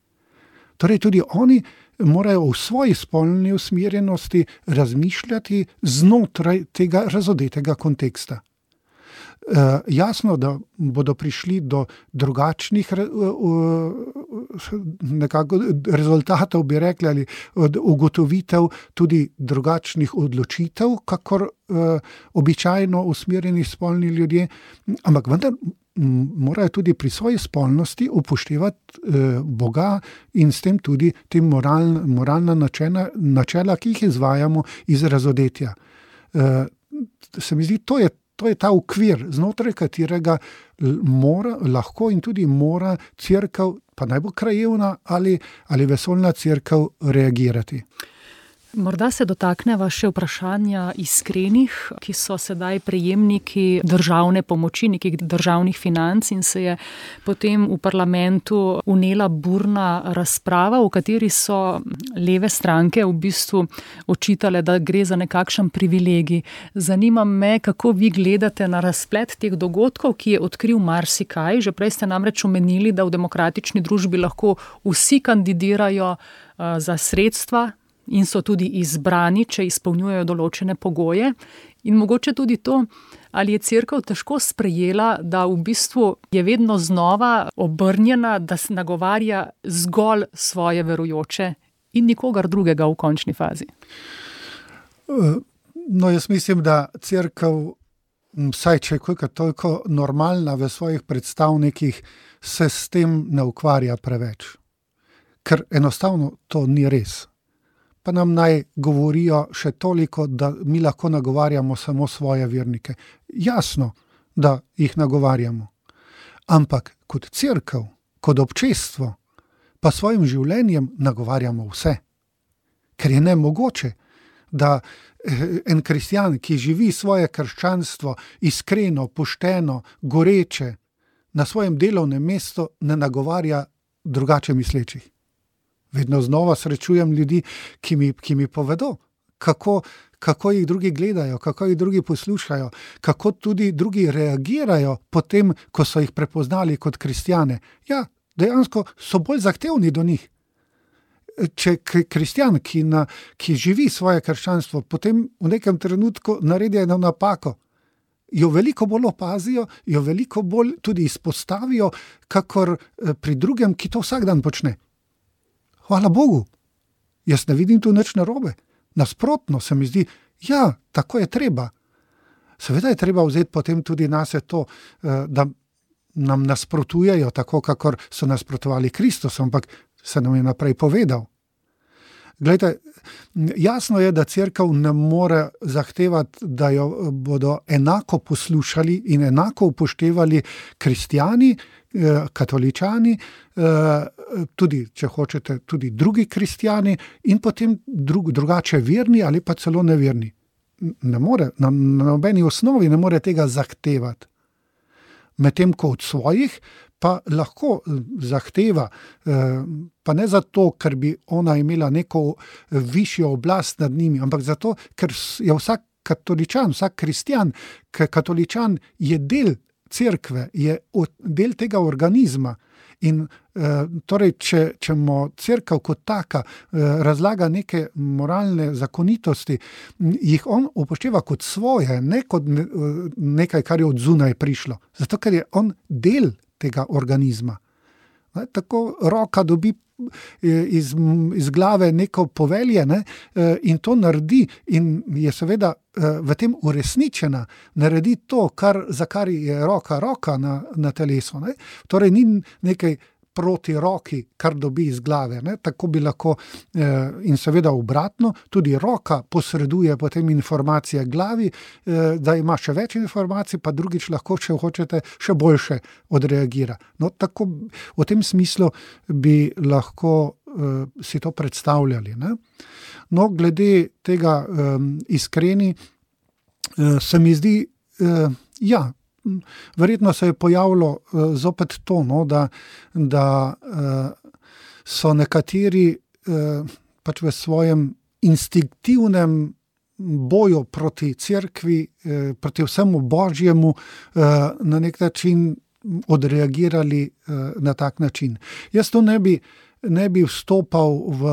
Torej tudi oni morajo v svoji spolni usmerjenosti razmišljati znotraj tega razodetega konteksta. Uh, jasno, da bodo prišli do drugačnih re, uh, nekako rezultatov, bi rekli, ali ugotovitev tudi drugačnih odločitev, kakor uh, običajno usmerjeni spolni ljudje, ampak vendar m, morajo tudi pri svoji spolnosti upoštevati uh, Boga in s tem tudi te moral, moralna načela, načela, ki jih izvajamo iz razodetja. Uh, se mi zdi, to je To je ta okvir, znotraj katerega mora, lahko in tudi mora cerkev, pa naj bo krajevna ali, ali vesoljna cerkev, reagirati. Morda se dotakneva še vprašanja iskrenih, ki so sedaj prejemniki državne pomoči, nekih državnih financ in se je potem v parlamentu vnela burna razprava, v kateri so leve stranke v bistvu očitale, da gre za nekakšen privilegij. Zanima me, kako vi gledate na razplet teh dogodkov, ki je odkril marsikaj. Že prej ste namreč omenili, da v demokratični družbi lahko vsi kandidirajo uh, za sredstva, in so tudi izbrani, če izpolnjujejo določene pogoje. In mogoče tudi to, ali je cerkev težko sprejela, da v bistvu je vedno znova obrnjena, da se nagovarja zgolj svoje verujoče in nikogar drugega v končni fazi. No, jaz mislim, da cerkev, vsaj če je koliko toliko normalna v svojih predstavnikih, se s tem ne ukvarja preveč. Ker enostavno to ni res. Pa nam naj govorijo še toliko, da mi lahko nagovarjamo samo svoje vernike. Jasno, da jih nagovarjamo. Ampak kot cerkev, kot občestvo, pa svojim življenjem nagovarjamo vse. Ker je nemogoče, da en kristjan, ki živi svoje krščanstvo iskreno, pošteno, goreče, na svojem delovnem mestu ne nagovarja drugače mislečih. Vedno znova srečujem ljudi, ki mi, ki mi povedo, kako, kako jih drugi gledajo, kako jih drugi poslušajo, kako tudi drugi reagirajo potem, ko so jih prepoznali kot kristjane. Ja, dejansko so bolj zahtevni do njih. Če kristjan, ki, na, ki živi svoje krščanstvo, potem v nekem trenutku naredi eno napako, jo veliko bolj opazijo, jo veliko bolj tudi izpostavijo, kakor pri drugem, ki to vsak dan počne. Hvala Bogu, jaz ne vidim tu nič narobe. Nasprotno se mi zdi, ja, tako je treba. Seveda je treba vzeti potem tudi nase to, da nam nasprotujejo, tako kakor so nasprotovali Kristusu, ampak se nam je naprej povedal. Glejte, jasno je, da cerkev ne more zahtevati, da jo bodo enako poslušali in enako upoštevali kristjani, katoličani, tudi, če hočete, tudi drugi kristjani in potem drug, drugače verni ali pa celo neverni. Ne more, na, na nobeni osnovi ne more tega zahtevati. Medtem ko od svojih pa lahko zahteva, pa ne zato, ker bi ona imela neko višjo oblast nad njimi, ampak zato, ker je vsak katoličan, vsak kristjan, katoličan je del cerkve, je del tega organizma. In torej, če, če mu cerkev kot taka razlaga neke moralne zakonitosti, jih on upošteva kot svoje, ne kot nekaj, kar je od zunaj prišlo. Zato, ker je on del tega organizma. Tako roka dobi iz, iz glave neko povelje, ne, in to naredi in je seveda v tem uresničena, naredi to, kar, za kar je roka roka na, na telesu. Ne. Torej ni nekaj proti roki, kar dobi iz glave. Ne. Tako bi lahko, in seveda obratno, tudi roka posreduje potem informacije glavi, da ima še več informacij, pa drugič lahko, če hočete, še boljše odreagira. No, tako v tem smislu bi lahko uh, si to predstavljali. Ne. No, glede tega um, iskreni, uh, se mi zdi, uh, ja, verjetno se je pojavilo uh, zopet to, no, da, da uh, so nekateri uh, pač v svojem instinktivnem boju proti cerkvi, uh, proti vsemu Božjemu, uh, na nek način odreagirali uh, na tak način. Jaz to ne bi, ne bi vstopal v,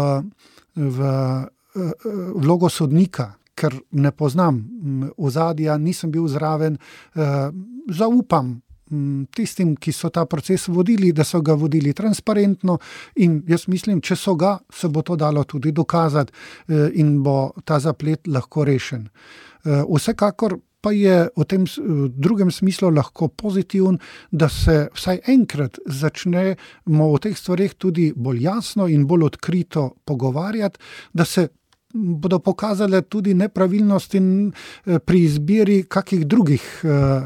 v uh, vlogo sodnika, ker ne poznam ozadja, nisem bil zraven, uh, zaupam tistim, ki so ta proces vodili, da so ga vodili transparentno in jaz mislim, če so ga, se bo to dalo tudi dokazati uh, in bo ta zaplet lahko rešen. Uh, vsekakor pa je v tem v drugem smislu lahko pozitiven, da se vsaj enkrat začnemo o teh stvareh tudi bolj jasno in bolj odkrito pogovarjati, da se bodo pokazale tudi nepravilnosti pri izbiri kakih drugih uh,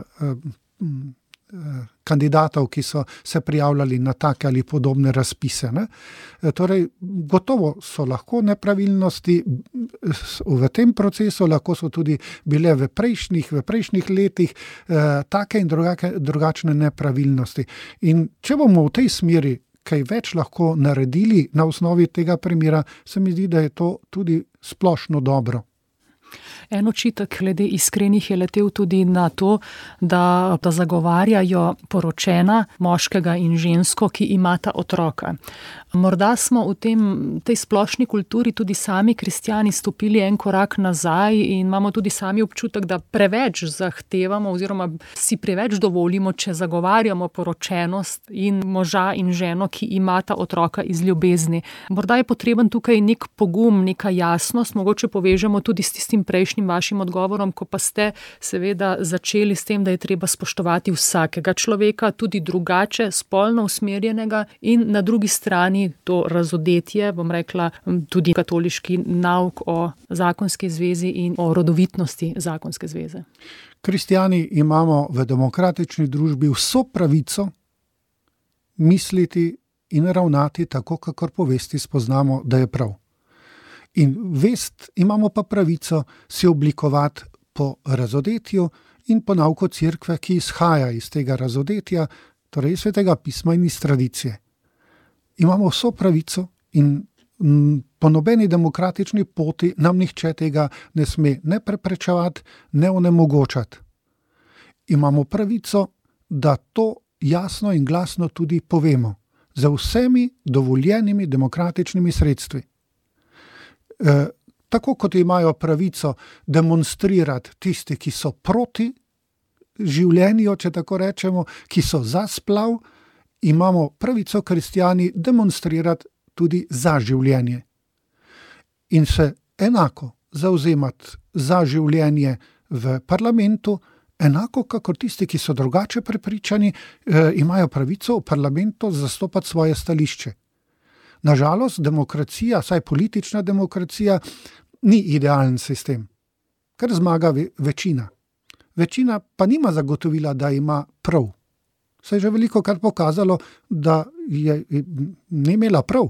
uh, kandidatov, ki so se prijavljali na take ali podobne razpise. Ne? Torej, gotovo so lahko nepravilnosti v tem procesu, lahko so tudi bile v prejšnjih, v prejšnjih letih eh, take in drugačne, drugačne nepravilnosti. In če bomo v tej smeri kaj več lahko naredili na osnovi tega primera, se mi zdi, da je to tudi splošno dobro. En očitek glede iskrenih je letel tudi na to, da, da zagovarjajo poročena moškega in žensko, ki imata otroka. Morda smo v tem, tej splošni kulturi tudi sami kristjani stopili en korak nazaj in imamo tudi sami občutek, da preveč zahtevamo oziroma si preveč dovolimo, če zagovarjamo poročenost in moža in ženo, ki imata otroka iz ljubezni. Morda je potreben tukaj nek pogum, neka jasnost, mogoče povežemo tudi s tistim prejšnjim vašim odgovorom, ko pa ste seveda začeli s tem, da je treba spoštovati vsakega človeka, tudi drugače, spolno usmerjenega in na drugi strani to razodetje, bom rekla, tudi katoliški nauk o zakonski zvezi in o rodovitnosti zakonske zveze. Kristjani imamo v demokratični družbi vso pravico misliti in ravnati tako, kakor po vesti spoznamo, da je prav. In vest imamo pa pravico si oblikovati po razodetju in po nauku cerkve, ki izhaja iz tega razodetja, torej iz Svetega pisma in iz tradicije. Imamo vso pravico in m, po nobeni demokratični poti nam nihče tega ne sme ne preprečevati, ne onemogočati. Imamo pravico, da to jasno in glasno tudi povemo, za vsemi dovoljenimi demokratičnimi sredstvi. E, tako kot imajo pravico demonstrirati tisti, ki so proti življenju, če tako rečemo, ki so za splav, imamo pravico kristjani demonstrirati tudi za življenje. In se enako zavzemati za življenje v parlamentu, enako kakor tisti, ki so drugače prepričani, eh, imajo pravico v parlamentu zastopati svoje stališče. Nažalost, demokracija, saj politična demokracija, ni idealen sistem, ker zmaga ve- večina. Večina pa nima zagotovila, da ima prav. Se je že veliko krat pokazalo, da je ne imela prav.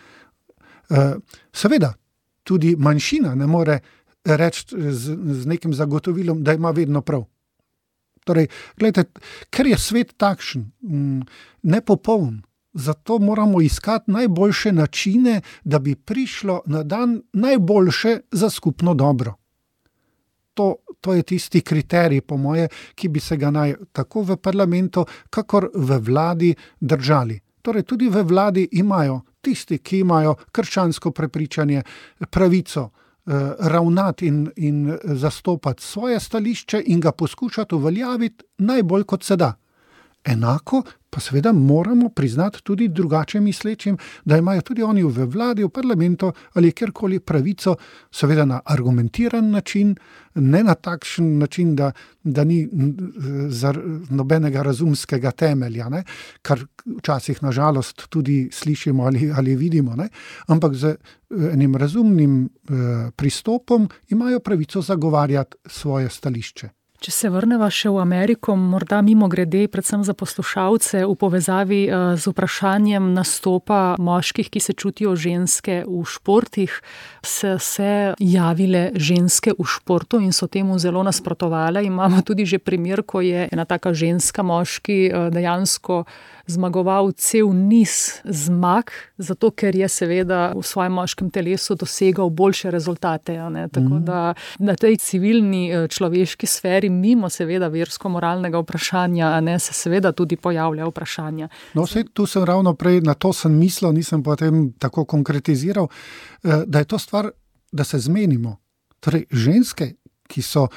E, seveda, tudi manjšina ne more reči z, z nekim zagotovilom, da ima vedno prav. Torej, gledajte, ker je svet takšen, m, nepopoln, zato moramo iskati najboljše načine, da bi prišlo na dan najboljše za skupno dobro. To, to je tisti kriterij, po moje, ki bi se ga naj tako v parlamentu, kakor v vladi držali. Torej, tudi v vladi imajo tisti, ki imajo krščansko prepričanje, pravico eh, ravnati in, in zastopati svoje stališče in ga poskušati uveljaviti najbolj kot se da. Enako pa seveda moramo priznati tudi drugače mislečim, da imajo tudi oni v vladi, v parlamentu ali kjerkoli pravico, seveda na argumentiran način, ne na takšen način, da, da ni za nobenega razumskega temelja, ne? Kar včasih nažalost tudi slišimo ali, ali vidimo, ne? Ampak z enim razumnim eh, pristopom imajo pravico zagovarjati svoje stališče. Če se vrneva še v Ameriko, morda mimo grede, predvsem za poslušalce v povezavi z vprašanjem nastopa moških, ki se čutijo ženske v športih, se se javile ženske v športu in so temu zelo nasprotovale. Imamo tudi že primer, ko je ena taka ženska moški dejansko zmagoval cel niz zmag, zato ker je seveda v svojem moškem telesu dosegal boljše rezultate. Ne? Tako mm. da na tej civilni človeški sferi, mimo seveda versko-moralnega vprašanja, ne, se seveda tudi pojavlja vprašanja. No, sej, tu sem ravno prej, na to sem mislil, nisem potem tako konkretiziral, da je to stvar, da se zmenimo. Torej, ženske, ki so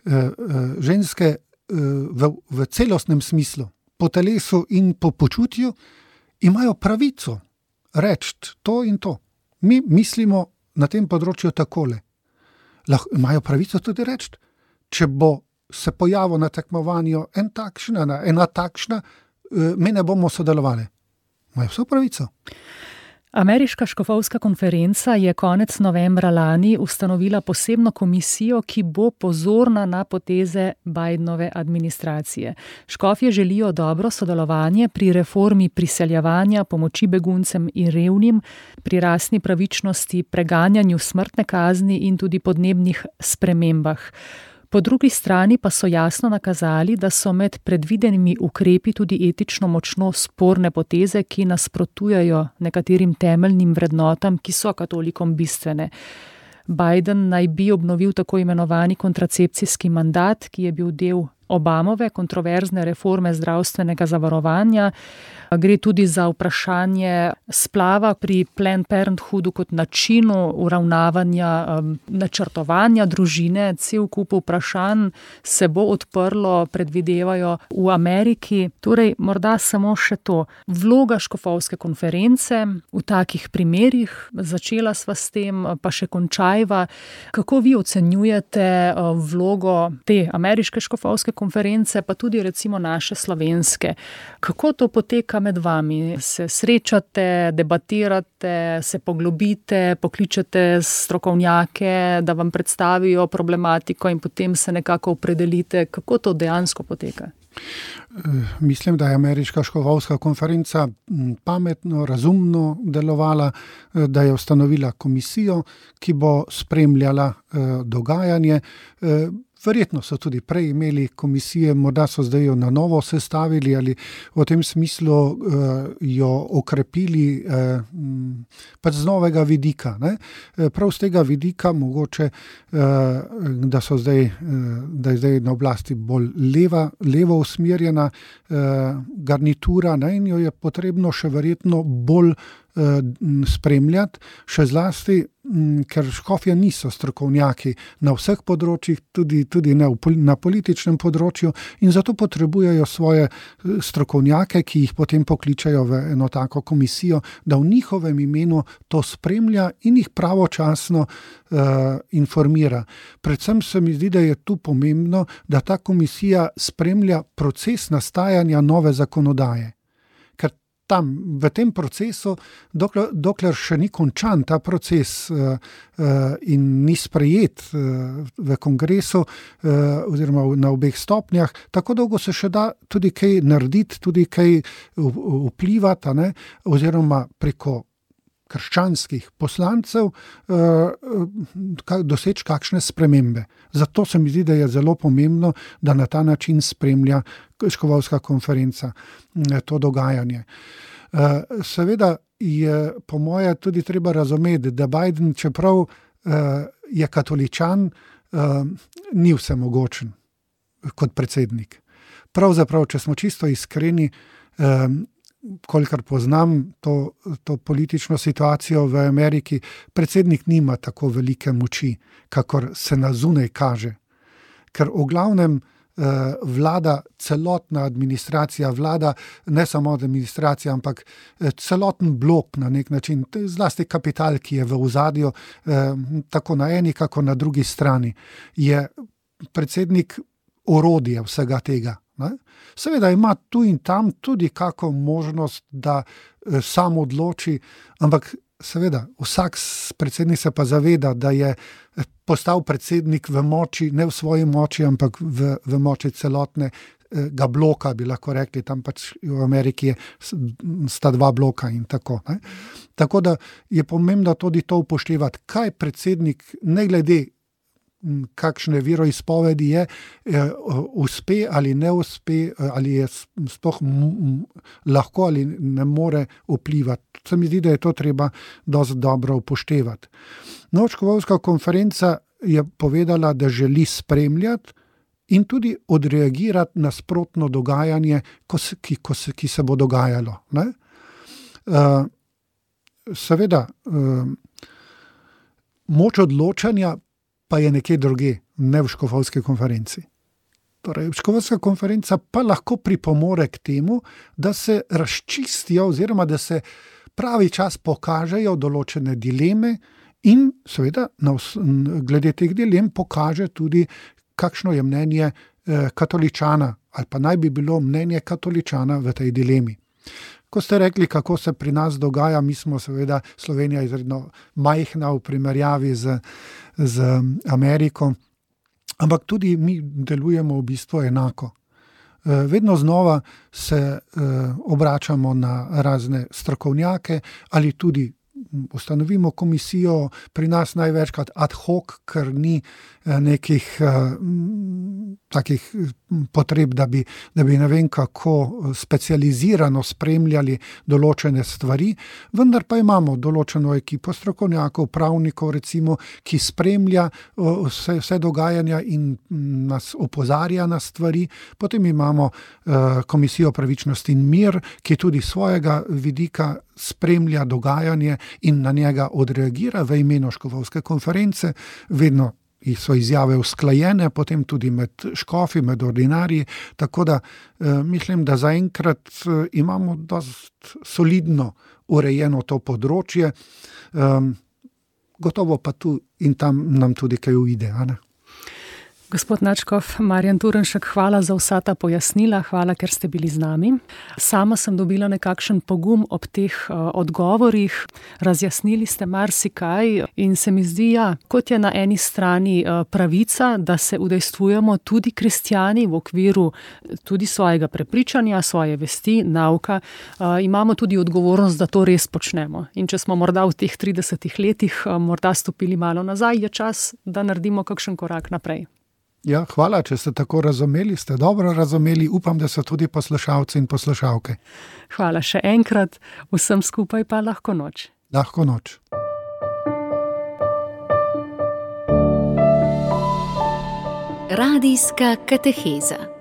ženske v, v celostnem smislu, po telesu in po počutju, imajo pravico reči to in to. Mi mislimo na tem področju takole. Lahko imajo pravico tudi reči, če bo se pojavil na tekmovanju en takšna, ena takšna, mi ne bomo sodelovali. Imajo vso pravico. Ameriška škofovska konferenca je konec novembra lani ustanovila posebno komisijo, ki bo pozorna na poteze Bidenove administracije. Škofje želijo dobro sodelovanje pri reformi priseljevanja, pomoči beguncem in revnim, pri rasni pravičnosti, preganjanju smrtne kazni in tudi podnebnih spremembah. Po drugi strani pa so jasno nakazali, da so med predvidenimi ukrepi tudi etično močno sporne poteze, ki nasprotujejo nekaterim temeljnim vrednotam, ki so katolikom bistvene. Biden naj bi obnovil tako imenovani kontracepcijski mandat, ki je bil del Obamove kontroverzne reforme zdravstvenega zavarovanja. Gre tudi za vprašanje splava pri Planned Parenthoodu kot načinu uravnavanja, načrtovanja družine. Cel kup vprašanj se bo odprlo, predvidevajo v Ameriki. Torej, morda samo še to. Vloga škofovske konference v takih primerih, začela sva s tem, pa še končajva. Kako vi ocenjujete vlogo te ameriške škofovske konference, pa tudi recimo naše slovenske? Kako to poteka med vami? Se srečate, debatirate, se poglobite, pokličete strokovnjake, da vam predstavijo problematiko in potem se nekako opredelite? Kako to dejansko poteka? Mislim, da je ameriška škofovska konferenca pametno, razumno delovala, da je ustanovila komisijo, ki bo spremljala dogajanje. Verjetno so tudi prej imeli komisije, morda so zdaj jo na novo sestavili ali v tem smislu uh, jo okrepili uh, pač z novega vidika. Ne? Prav z tega vidika mogoče, uh, da so zdaj, uh, da je zdaj na oblasti bolj leva, levo usmerjena uh, garnitura, ne? In jo je potrebno še verjetno bolj uh, spremljati, še zlasti, ker škofje niso strokovnjaki na vseh področjih, tudi, tudi ne na političnem področju, in zato potrebujejo svoje strokovnjake, ki jih potem pokličajo v eno tako komisijo, da v njihovem imenu to spremlja in jih pravočasno uh, informira. Predvsem se mi zdi, da je tu pomembno, da ta komisija spremlja proces nastajanja nove zakonodaje. Tam, v tem procesu, dokler, dokler še ni končan ta proces uh, uh, in ni sprejet uh, v kongresu uh, oziroma na obeh stopnjah, tako dolgo se še da tudi kaj narediti, tudi kaj vplivati, ne, oziroma preko krščanskih poslancev uh, doseči kakšne spremembe. Zato se mi zdi, da je zelo pomembno, da na ta način spremlja škofovska konferenca to dogajanje. Uh, seveda je po moje tudi treba razumeti, da Biden, čeprav uh, je katoličan, uh, ni vsemogočen kot predsednik. Pravzaprav, če smo čisto iskreni, um, kolikor poznam to, to politično situacijo v Ameriki, predsednik nima tako velike moči, kakor se na zunaj kaže. Ker v glavnem eh, vlada celotna administracija, vlada ne samo administracija, ampak eh, celoten blok na nek način, zlasti kapital, ki je v ozadju, eh, tako na eni, kako na drugi strani, je predsednik orodje vsega tega. Ne? Seveda ima tu in tam tudi kako možnost, da eh, sam odloči, ampak seveda vsak predsednik se pa zaveda, da je postal predsednik v moči, ne v svoji moči, ampak v, v moči celotnega bloka, bi lahko rekli, tam pač v Ameriki je, sta dva bloka in tako. Ne? Tako da je pomembno tudi to upoštevati, kaj predsednik, ne glede kakšne veroizpovedi je, uspe ali ne uspe, ali je sploh lahko ali ne more vplivati. Se mi zdi, da je to treba dosti dobro upoštevati. No, škofovska konferenca je povedala, da želi spremljati in tudi odreagirati na sprotno dogajanje, ko se, ki, ko se, ki se bo dogajalo. Ne? Uh, seveda, uh, moč odločanja pa je nekje druge, ne v škofovski konferenci. Torej, škofovska konferenca pa lahko pripomore k temu, da se razčistijo oziroma da se pravi čas pokažejo določene dileme in seveda glede teh dilem pokaže tudi, kakšno je mnenje katoličana ali pa naj bi bilo mnenje katoličana v tej dilemi. Ko ste rekli, kako se pri nas dogaja, mi smo seveda, Slovenija izredno majhna v primerjavi z, z Ameriko, ampak tudi mi delujemo v bistvu enako. Vedno znova se obračamo na razne strokovnjake ali tudi ustanovimo komisijo, pri nas največkrat ad hoc, ker ni nekih takih potreb, da bi, da bi ne vem kako specializirano spremljali določene stvari, vendar pa imamo določeno ekipo strokovnjakov, pravnikov recimo, ki spremlja vse, vse dogajanja in nas opozarja na stvari. Potem imamo komisijo Pravičnost in mir, ki tudi svojega vidika spremlja dogajanje in na njega odreagira v imenu škofovske konference, vedno so izjave usklajene, potem tudi med škofi, med ordinarji, tako da eh, mislim, da zaenkrat eh, imamo dost solidno urejeno to področje, um, gotovo pa tu in tam nam tudi kaj uide, a ne? Gospod Nadškof, Marjan Turnšek, hvala za vsa ta pojasnila, hvala, ker ste bili z nami. Sama sem dobila nekakšen pogum ob teh uh, odgovorih, razjasnili ste marsikaj in se mi zdi, ja, kot je na eni strani uh, pravica, da se udejstvujemo tudi kristjani v okviru tudi svojega prepričanja, svoje vesti, nauka, uh, imamo tudi odgovornost, da to res počnemo. In če smo morda v teh tridesetih letih uh, morda stopili malo nazaj, je čas, da naredimo kakšen korak naprej. Ja, hvala, če ste tako razumeli, ste dobro razumeli, upam, da so tudi poslušalci in poslušalke. Hvala še enkrat, vsem skupaj pa lahko noč. Lahko noč. Radijska kateheza.